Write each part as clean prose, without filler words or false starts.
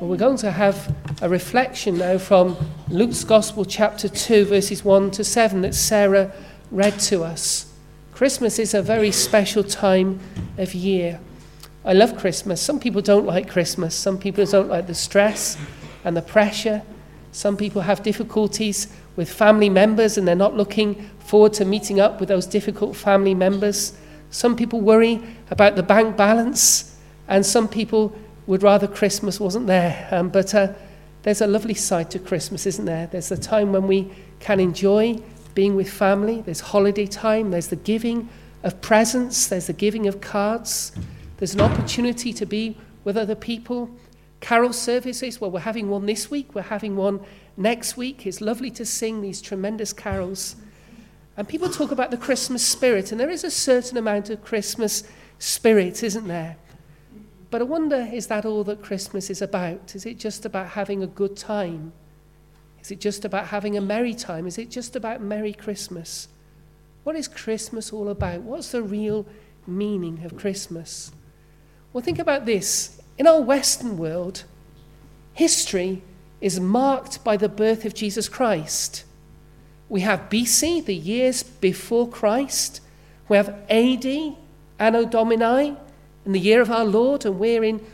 Well, we're going to have a reflection now from Luke's Gospel, chapter 2, verses 1 to 7, that Sarah read to us. Christmas is a very special time of year. I love Christmas. Some people don't like Christmas. Some people don't like the stress and the pressure. Some people have difficulties with family members and they're not looking forward to meeting up with those difficult family members. Some people worry about the bank balance, and some people would rather Christmas wasn't there. But there's a lovely side to Christmas, isn't there? There's the time when we can enjoy being with family. There's holiday time. There's the giving of presents. There's the giving of cards. There's an opportunity to be with other people. Carol services, well, we're having one this week. We're having one next week. It's lovely to sing these tremendous carols. And people talk about the Christmas spirit, and there is a certain amount of Christmas spirit, isn't there? But I wonder, is that all that Christmas is about? Is it just about having a good time? Is it just about having a merry time? Is it just about Merry Christmas? What is Christmas all about? What's the real meaning of Christmas? Well, think about this. In our Western world, history is marked by the birth of Jesus Christ. We have BC, the years before Christ. We have AD, Anno Domini, in the year of our Lord, and we're in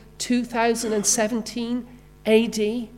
2017 AD.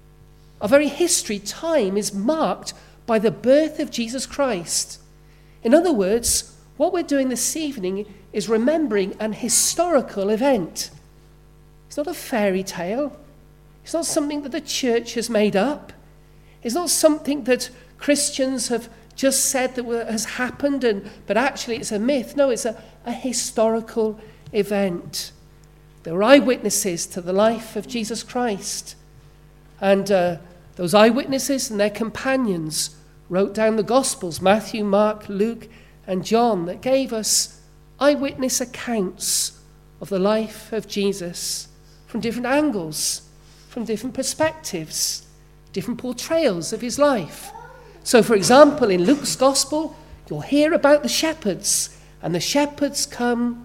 Our very history, time, is marked by the birth of Jesus Christ. In other words, what we're doing this evening is remembering an historical event. It's not a fairy tale. It's not something that the church has made up. It's not something that Christians have just said that has happened, but actually it's a myth. No, it's a historical event. There were eyewitnesses to the life of Jesus Christ. And those eyewitnesses and their companions wrote down the Gospels, Matthew, Mark, Luke, and John, that gave us eyewitness accounts of the life of Jesus from different angles, from different perspectives, different portrayals of his life. So, for example, in Luke's Gospel, you'll hear about the shepherds, and the shepherds come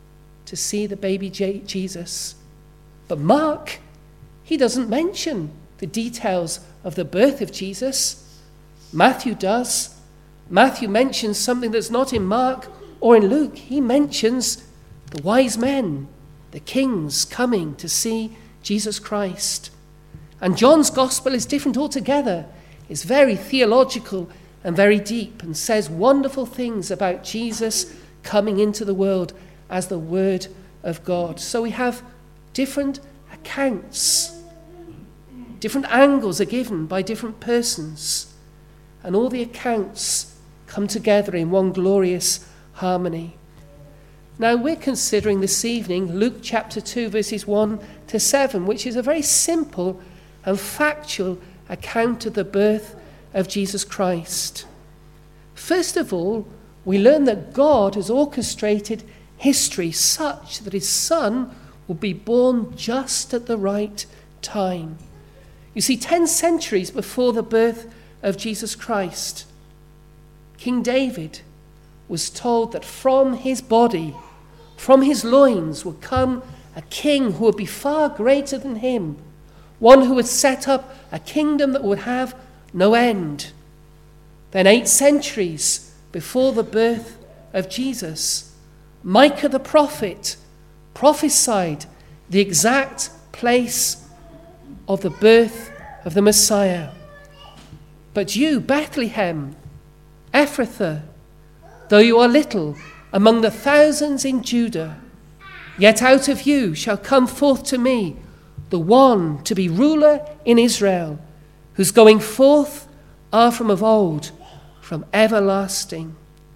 to see the baby Jesus. But Mark, he doesn't mention the details of the birth of Jesus. Matthew does. Matthew mentions something that's not in Mark or in Luke. He mentions the wise men, the kings coming to see Jesus Christ. And John's gospel is different altogether. It's very theological and very deep, and says wonderful things about Jesus coming into the world as the Word of God. So we have different accounts. Different angles are given by different persons. And all the accounts come together in one glorious harmony. Now we're considering this evening Luke chapter 2 verses 1 to 7, which is a very simple and factual account of the birth of Jesus Christ. First of all, we learn that God has orchestrated history such that his Son will be born just at the right time. You see, 10 centuries before the birth of Jesus Christ, King David was told that from his body, from his loins, would come a king who would be far greater than him, one who would set up a kingdom that would have no end. Then 8 centuries before the birth of Jesus, Micah the prophet prophesied the exact place of the birth of the Messiah. But you, Bethlehem, Ephrathah, though you are little among the thousands in Judah, yet out of you shall come forth to me the one to be ruler in Israel, whose going forth are from of old, from everlasting.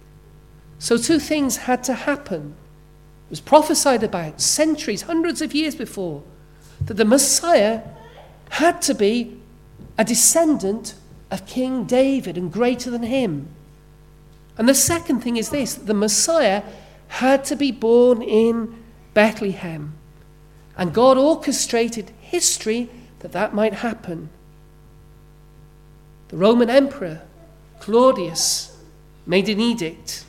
So 2 things had to happen. It was prophesied about centuries, hundreds of years before, that the Messiah had to be a descendant of King David and greater than him. And the second thing is this: the Messiah had to be born in Bethlehem. And God orchestrated history that might happen. The Roman Emperor, Claudius, made an edict.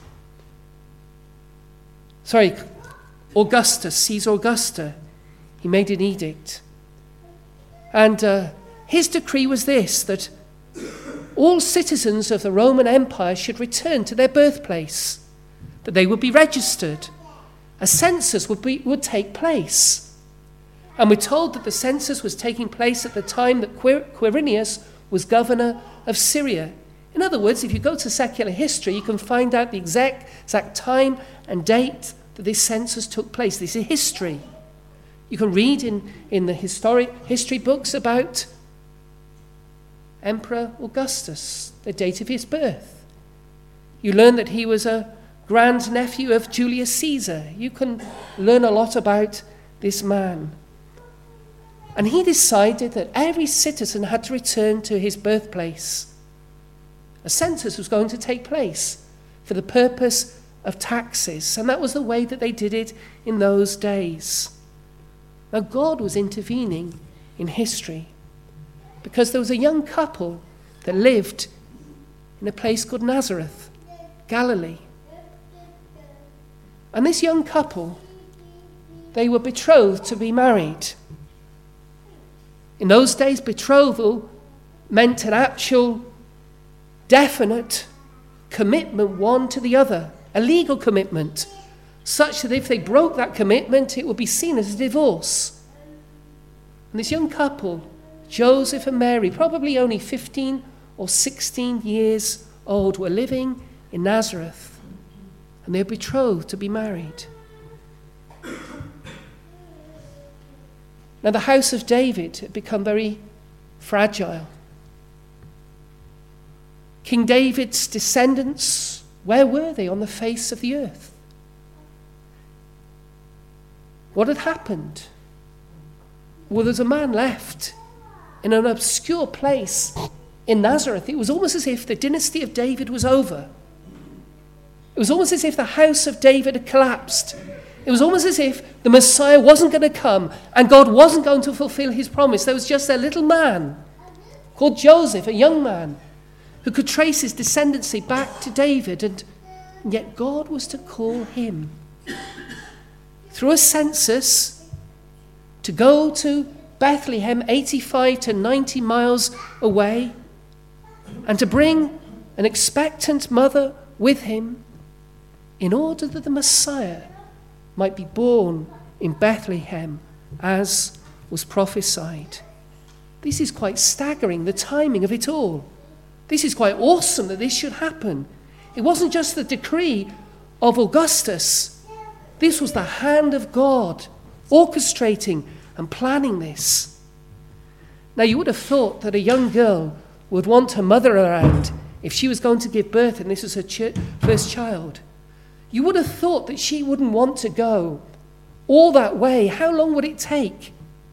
Caesar Augustus, he made an edict And his decree was this, that all citizens of the Roman Empire should return to their birthplace, that they would be registered. A census would take place. And we're told that the census was taking place at the time that Quirinius was governor of Syria. In other words, if you go to secular history, you can find out the exact time and date that this census took place. This is history. You can read in the history books about Emperor Augustus, the date of his birth. You learn that he was a grandnephew of Julius Caesar. You can learn a lot about this man. And he decided that every citizen had to return to his birthplace. A census was going to take place for the purpose of taxes, and that was the way that they did it in those days. Now, God was intervening in history because there was a young couple that lived in a place called Nazareth, Galilee. And this young couple, they were betrothed to be married. In those days, betrothal meant an actual, definite commitment one to the other, a legal commitment, such that if they broke that commitment, it would be seen as a divorce. And this young couple, Joseph and Mary, probably only 15 or 16 years old, were living in Nazareth, and they were betrothed to be married. Now, the house of David had become very fragile. King David's descendants, where were they on the face of the earth? What had happened? Well, there's a man left in an obscure place in Nazareth. It was almost as if the dynasty of David was over. It was almost as if the house of David had collapsed. It was almost as if the Messiah wasn't going to come and God wasn't going to fulfill his promise. There was just a little man called Joseph, a young man, who could trace his descendancy back to David, and yet God was to call him through a census to go to Bethlehem, 85 to 90 miles away, and to bring an expectant mother with him in order that the Messiah might be born in Bethlehem as was prophesied. This is quite staggering, the timing of it all. This is quite awesome that this should happen. It wasn't just the decree of Augustus. This was the hand of God orchestrating and planning this. Now, you would have thought that a young girl would want her mother around if she was going to give birth and this was her first child. You would have thought that she wouldn't want to go all that way. How long would it take?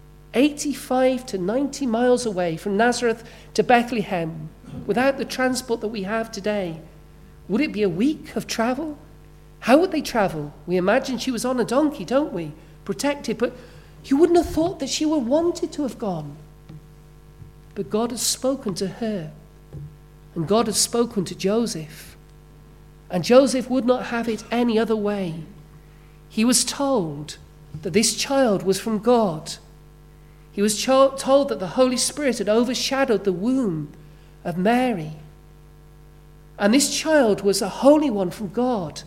85 to 90 miles away from Nazareth to Bethlehem without the transport that we have today. Would it be a week of travel? How would they travel? We imagine she was on a donkey, don't we? Protected, but you wouldn't have thought that she would wanted to have gone. But God has spoken to her, and God has spoken to Joseph. And Joseph would not have it any other way. He was told that this child was from God. He was told that the Holy Spirit had overshadowed the womb of Mary. And this child was a holy one from God.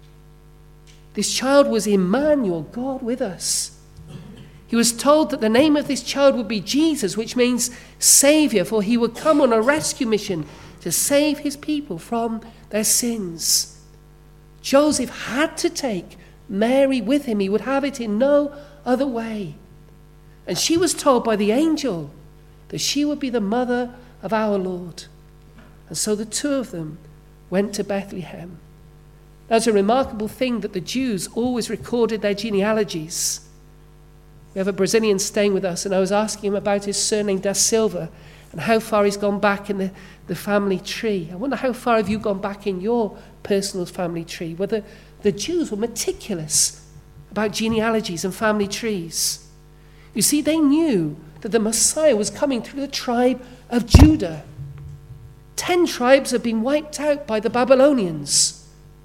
This child was Emmanuel, God with us. He was told that the name of this child would be Jesus, which means Savior, for he would come on a rescue mission to save his people from their sins. Joseph had to take Mary with him. He would have it in no other way. And she was told by the angel that she would be the mother of our Lord. And so the two of them went to Bethlehem. That's a remarkable thing that the Jews always recorded their genealogies. We have a Brazilian staying with us, and I was asking him about his surname Da Silva and how far he's gone back in the family tree. I wonder how far have you gone back in your personal family tree? Whether the Jews were meticulous about genealogies and family trees. You see, they knew that the Messiah was coming through the tribe of Judah. 10 tribes had been wiped out by the Babylonians.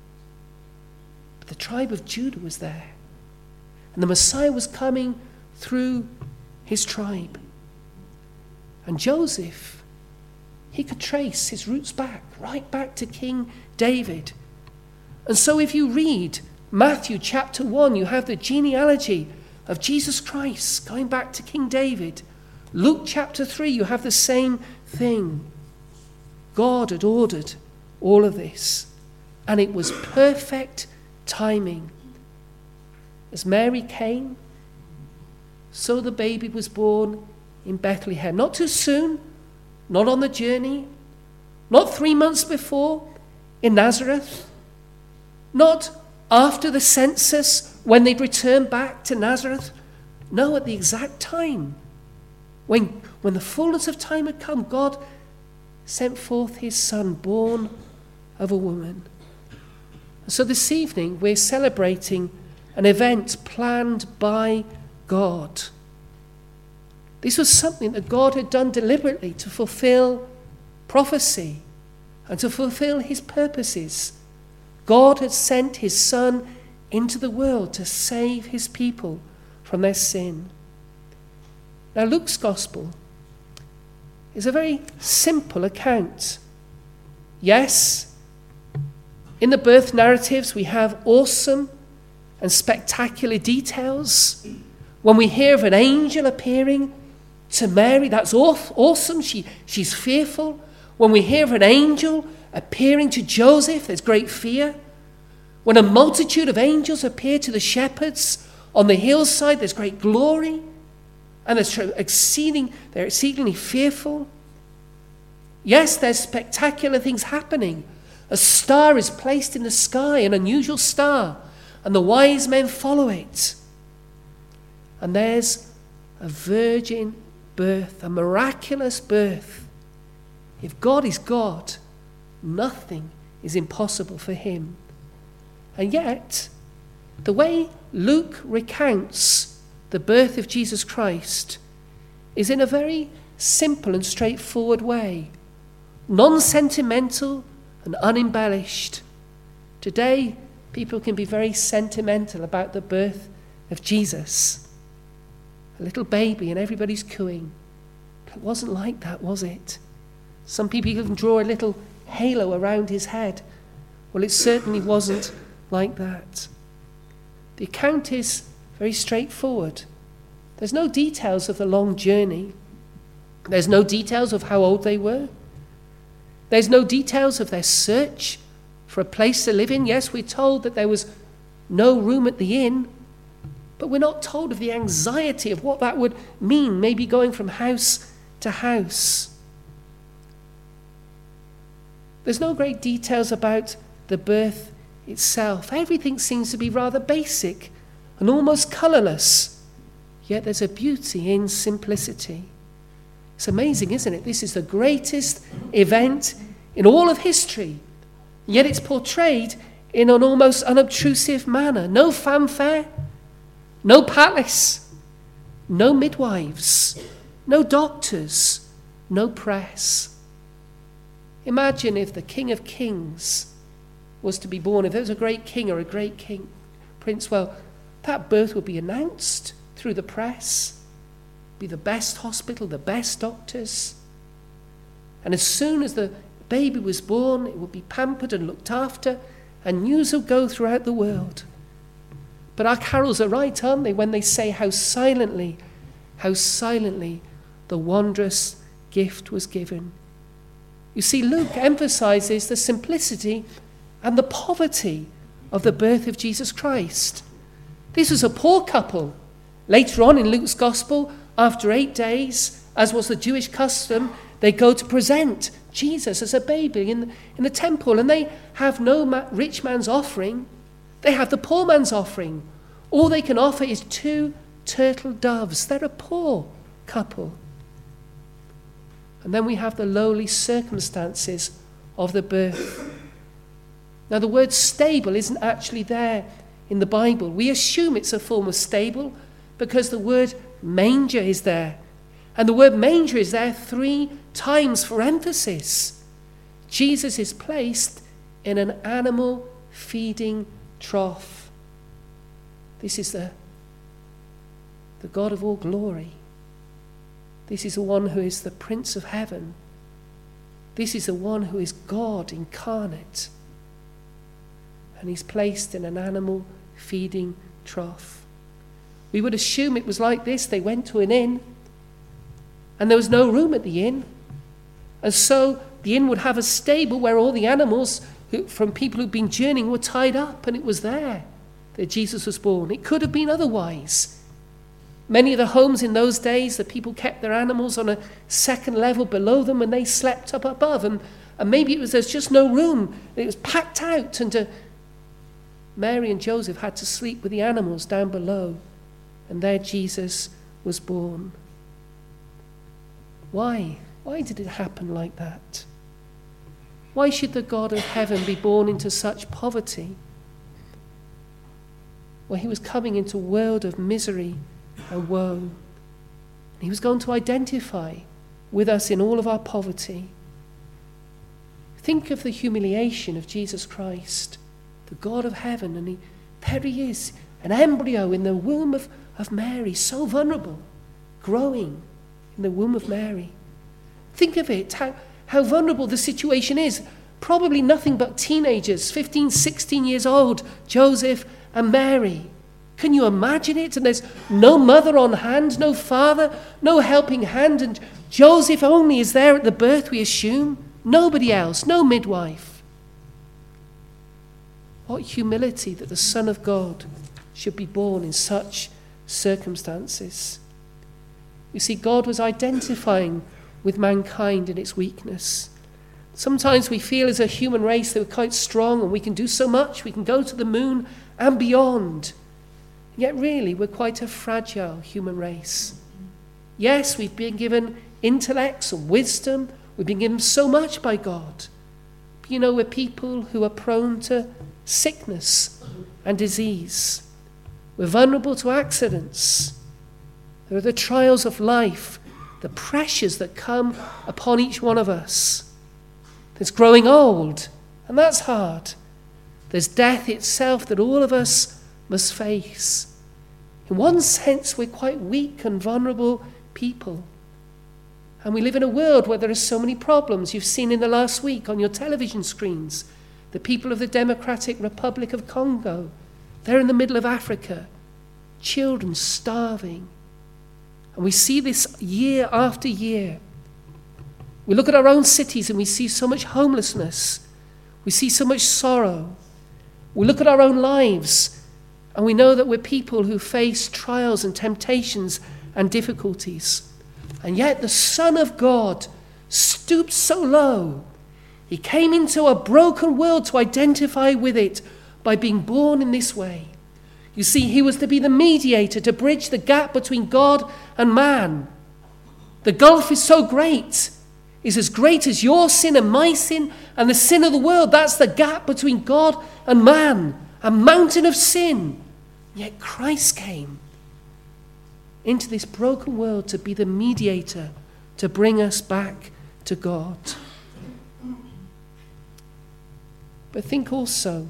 But the tribe of Judah was there. And the Messiah was coming through his tribe. And Joseph, he could trace his roots back, right back to King David. And so if you read Matthew chapter 1, you have the genealogy of Jesus Christ going back to King David. Luke chapter 3, you have the same thing. God had ordered all of this, and it was perfect timing. As Mary came, so the baby was born in Bethlehem. Not too soon, not on the journey, not 3 months before in Nazareth, not after the census when they'd returned back to Nazareth. No, at the exact time. When the fullness of time had come, God sent forth his Son, born of a woman. So this evening we're celebrating an event planned by God. This was something that God had done deliberately to fulfill prophecy and to fulfill his purposes. God had sent his Son into the world to save his people from their sin. Now, Luke's Gospel is a very simple account. Yes, in the birth narratives we have awesome and spectacular details. When we hear of an angel appearing to Mary, that's awesome. She's fearful. When we hear of an angel appearing to Joseph, there's great fear. When a multitude of angels appear to the shepherds on the hillside, there's great glory. And they're exceedingly fearful. Yes, there's spectacular things happening. A star is placed in the sky, an unusual star, and the wise men follow it. And there's a virgin birth, a miraculous birth. If God is God, nothing is impossible for him. And yet, the way Luke recounts the birth of Jesus Christ is in a very simple and straightforward way, non-sentimental and unembellished. Today, people can be very sentimental about the birth of Jesus. A little baby and everybody's cooing. But it wasn't like that, was it? Some people even draw a little halo around his head. Well, it certainly wasn't like that. The account is very straightforward. There's no details of the long journey. There's no details of how old they were. There's no details of their search for a place to live in. Yes, we're told that there was no room at the inn, but we're not told of the anxiety of what that would mean, maybe going from house to house. There's no great details about the birth itself. Everything seems to be rather basic and almost colourless. Yet there's a beauty in simplicity. It's amazing, isn't it? This is the greatest event in all of history. Yet it's portrayed in an almost unobtrusive manner. No fanfare, no palace, no midwives, no doctors, no press. Imagine if the King of Kings was to be born. If there was a great king or a great prince, well, that birth would be announced through the press, be the best hospital, the best doctors. And as soon as the baby was born, it would be pampered and looked after, and news would go throughout the world. But our carols are right, aren't they, when they say how silently the wondrous gift was given. You see, Luke emphasizes the simplicity and the poverty of the birth of Jesus Christ. This was a poor couple. Later on in Luke's Gospel, after 8 days, as was the Jewish custom, they go to present Jesus as a baby in the temple, and they have no rich man's offering. They have the poor man's offering. All they can offer is 2 turtle doves. They're a poor couple. And then we have the lowly circumstances of the birth. Now, the word stable isn't actually there in the Bible. We assume it's a form of stable because the word manger is there. And the word manger is there 3 times for emphasis. Jesus is placed in an animal feeding trough. This is the God of all glory. This is the one who is the Prince of Heaven. This is the one who is God incarnate. And he's placed in an animal feeding trough. We would assume it was like this. They went to an inn, and there was no room at the inn. And so the inn would have a stable where all the animals from people who'd been journeying were tied up, and it was there that Jesus was born. It could have been otherwise. Many of the homes in those days, the people kept their animals on a second level below them, and they slept up above. And maybe it was there's just no room. It was packed out, and Mary and Joseph had to sleep with the animals down below. And there Jesus was born. Why? Why did it happen like that? Why should the God of heaven be born into such poverty? Well, he was coming into a world of misery and woe. He was going to identify with us in all of our poverty. Think of the humiliation of Jesus Christ, the God of heaven, and there he is, an embryo in the womb of Mary, so vulnerable, growing in the womb of Mary. Think of it, how vulnerable the situation is. Probably nothing but teenagers, 15, 16 years old, Joseph and Mary. Can you imagine it? And there's no mother on hand, no father, no helping hand, and Joseph only is there at the birth, we assume. Nobody else, no midwife. What humility that the Son of God should be born in such circumstances. You see, God was identifying with mankind in its weakness. Sometimes we feel as a human race that we're quite strong and we can do so much. We can go to the moon and beyond. Yet really, we're quite a fragile human race. Yes, we've been given intellects and wisdom. We've been given so much by God. But you know, we're people who are prone to sickness and disease. We're vulnerable to accidents. There are the trials of life, the pressures that come upon each one of us. There's growing old, and that's hard. There's death itself that all of us must face. In one sense, we're quite weak and vulnerable people. And we live in a world where there are so many problems. You've seen in the last week on your television screens, the people of the Democratic Republic of Congo. They're in the middle of Africa. Children starving. And we see this year after year. We look at our own cities and we see so much homelessness. We see so much sorrow. We look at our own lives and we know that we're people who face trials and temptations and difficulties. And yet the Son of God stooped so low. He came into a broken world to identify with it by being born in this way. You see, he was to be the mediator, to bridge the gap between God and man. The gulf is so great. It's as great as your sin and my sin and the sin of the world. That's the gap between God and man, a mountain of sin. Yet Christ came into this broken world to be the mediator, to bring us back to God. But think also,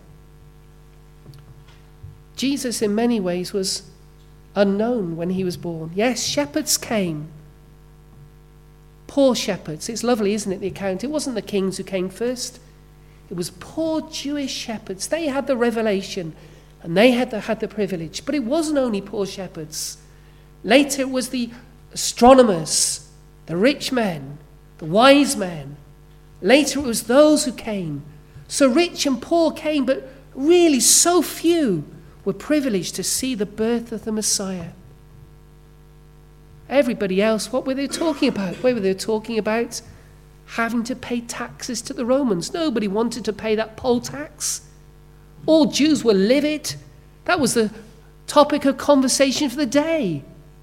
Jesus in many ways was unknown when he was born. Yes, shepherds came. Poor shepherds. It's lovely, isn't it, the account? It wasn't the kings who came first. It was poor Jewish shepherds. They had the revelation and they had the privilege. But it wasn't only poor shepherds. Later it was the astronomers, the rich men, the wise men. Later it was those who came. So rich and poor came, but really so few were privileged to see the birth of the Messiah. Everybody else, what were they talking about? What were they talking about? Having to pay taxes to the Romans. Nobody wanted to pay that poll tax. All Jews were livid. That was the topic of conversation for the day.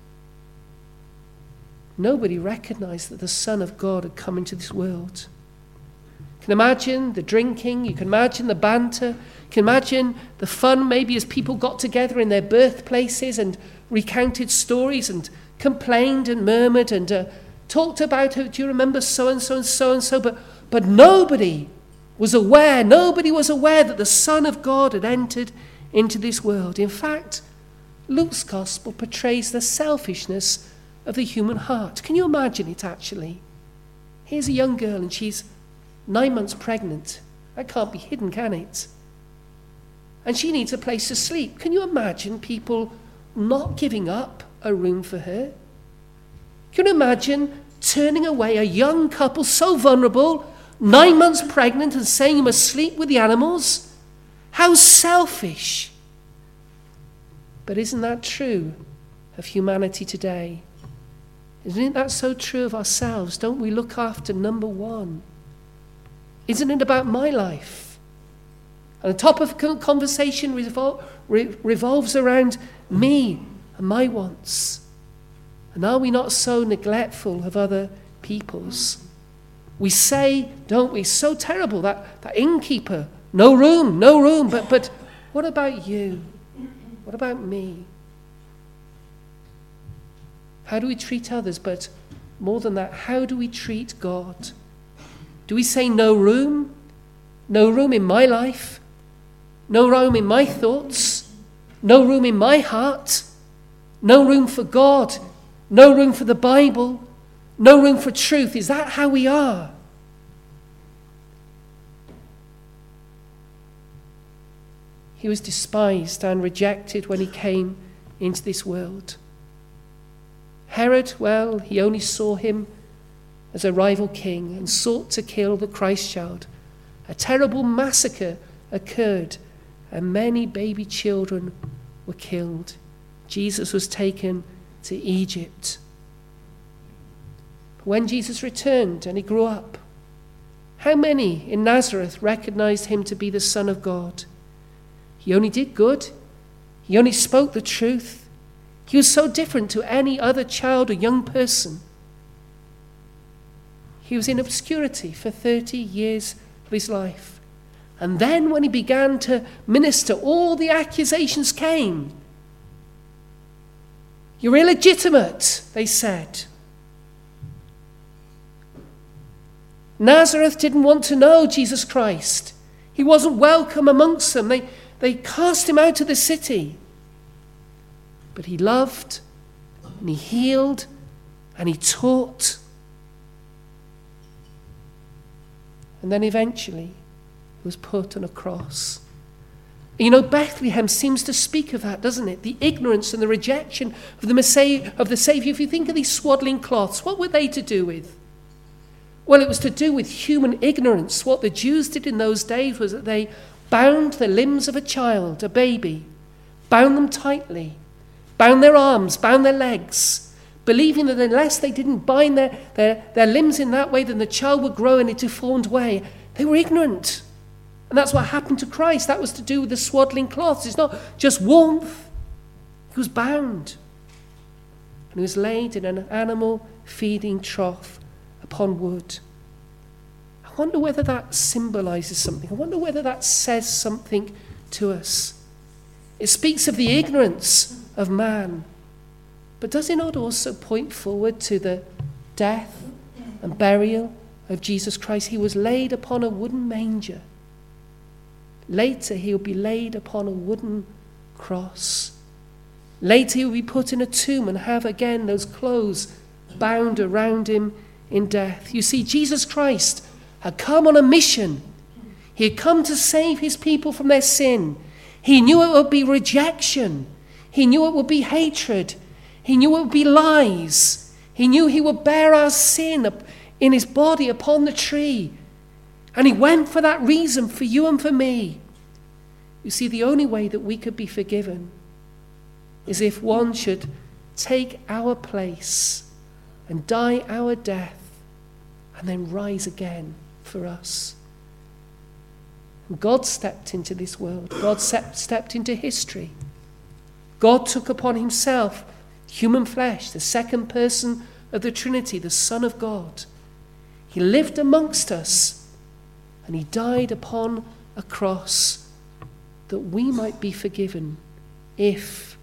Nobody recognized that the Son of God had come into this world. You can imagine the drinking, you can imagine the banter, you can imagine the fun maybe as people got together in their birthplaces and recounted stories and complained and murmured and talked about, do you remember so-and-so and so-and-so? But nobody was aware that the Son of God had entered into this world. In fact, Luke's gospel portrays the selfishness of the human heart. Can you imagine it actually? Here's a young girl and she's 9 months pregnant. That can't be hidden, can it? And she needs a place to sleep. Can you imagine people not giving up a room for her? Can you imagine turning away a young couple so vulnerable, 9 months pregnant, and saying you must sleep with the animals? How selfish. But isn't that true of humanity today? Isn't that so true of ourselves? Don't we look after number one? Isn't it about my life? And the top of conversation revolves around me and my wants. And are we not so neglectful of other people's? We say, don't we, so terrible, that innkeeper, no room, but what about you? What about me? How do we treat others? But more than that, how do we treat God? Do we say no room? No room in my life? No room in my thoughts? No room in my heart? No room for God? No room for the Bible? No room for truth? Is that how we are? He was despised and rejected when he came into this world. Herod, well, he only saw him as a rival king and sought to kill the Christ child. A terrible massacre occurred and many baby children were killed. Jesus was taken to Egypt. When Jesus returned and he grew up, how many in Nazareth recognized him to be the Son of God? He only did good. He only spoke the truth. He was so different to any other child or young person. He was in obscurity for 30 years of his life. And then when he began to minister, all the accusations came. You're illegitimate, they said. Nazareth didn't want to know Jesus Christ. He wasn't welcome amongst them. They cast him out of the city. But he loved, and he healed, and he taught. And then eventually he was put on a cross. You know, Bethlehem seems to speak of that, doesn't it? The ignorance and the rejection of the Messiah, of the Saviour. If you think of these swaddling cloths, what were they to do with? Well, it was to do with human ignorance. What the Jews did in those days was that they bound the limbs of a child, a baby, bound them tightly, bound their arms, bound their legs, believing that unless they didn't bind their limbs in that way, then the child would grow in a deformed way. They were ignorant. And that's what happened to Christ. That was to do with the swaddling cloths. It's not just warmth. He was bound. And he was laid in an animal feeding trough upon wood. I wonder whether that symbolizes something. I wonder whether that says something to us. It speaks of the ignorance of man. But does it not also point forward to the death and burial of Jesus Christ? He was laid upon a wooden manger. Later he will be laid upon a wooden cross. Later he will be put in a tomb and have again those clothes bound around him in death. You see, Jesus Christ had come on a mission. He had come to save his people from their sin. He knew it would be rejection. He knew it would be hatred. He knew it would be lies. He knew he would bear our sin in his body upon the tree. And he went for that reason, for you and for me. You see, the only way that we could be forgiven is if one should take our place and die our death and then rise again for us. And God stepped into this world. God stepped into history. God took upon himself human flesh, the second person of the Trinity, the Son of God. He lived amongst us and he died upon a cross that we might be forgiven if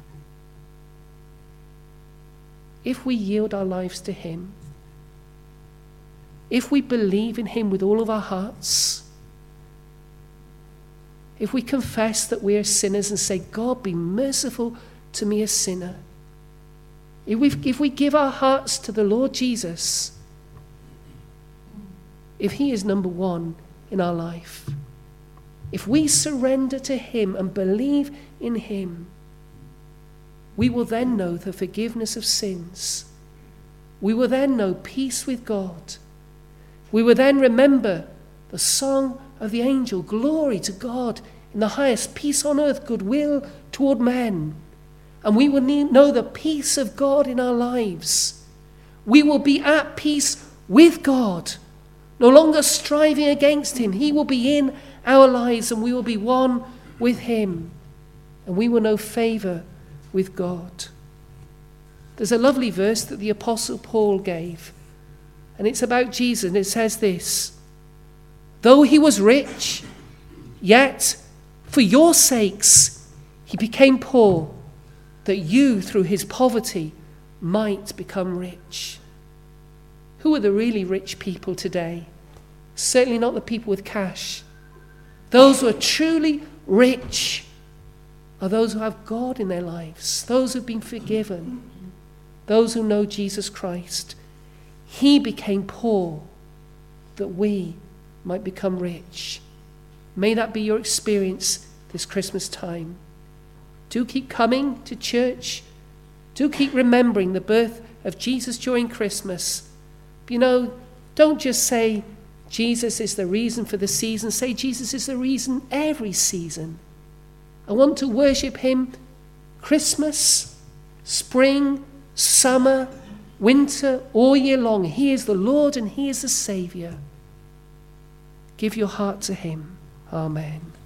we yield our lives to him, if we believe in him with all of our hearts, if we confess that we are sinners and say, God, be merciful to me, a sinner. if we give our hearts to the Lord Jesus, if he is number one in our life, if we surrender to him and believe in him, we will then know the forgiveness of sins. We will then know peace with God. We will then remember the song of the angel, glory to God in the highest, peace on earth, goodwill toward men. And we will know the peace of God in our lives. We will be at peace with God, no longer striving against him. He will be in our lives and we will be one with him. And we will know favor with God. There's a lovely verse that the Apostle Paul gave, and it's about Jesus, and it says this: though he was rich, yet for your sakes he became poor, that you through his poverty might become rich. Who are the really rich people today? Certainly not the people with cash. Those who are truly rich are those who have God in their lives, those who have been forgiven, those who know Jesus Christ. He became poor that we might become rich. May that be your experience this Christmas time. Do keep coming to church. Do keep remembering the birth of Jesus during Christmas. But don't just say Jesus is the reason for the season. Say Jesus is the reason every season. I want to worship him Christmas, spring, summer, winter, all year long. He is the Lord and he is the Saviour. Give your heart to him. Amen.